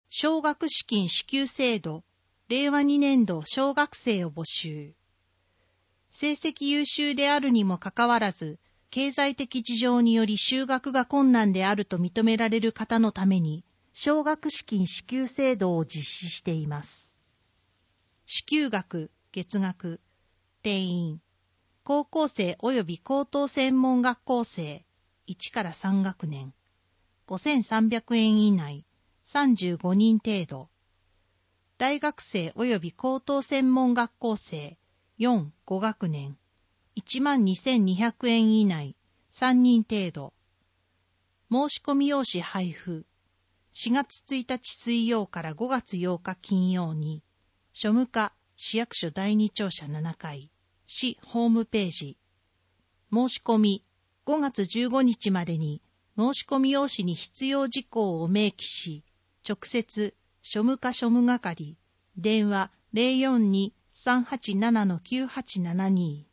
奨学資金支給制度、令和2年度小学生を募集。成績優秀であるにもかかわらず、経済的事情により就学が困難であると認められる方のために、奨学資金支給制度を実施しています。支給額、月額、定員、高校生及び高等専門学校生、1から3学年、5300円以内、35人程度。大学生及び高等専門学校生、4、5学年、12,200円以内、3人程度。申し込み用紙配布。4月1日水曜から5月8日金曜に、庶務課市役所第2庁舎7階、市ホームページ。申し込み、5月15日までに申し込み用紙に必要事項を明記し、直接、庶務課庶務係、電話 042-387-9872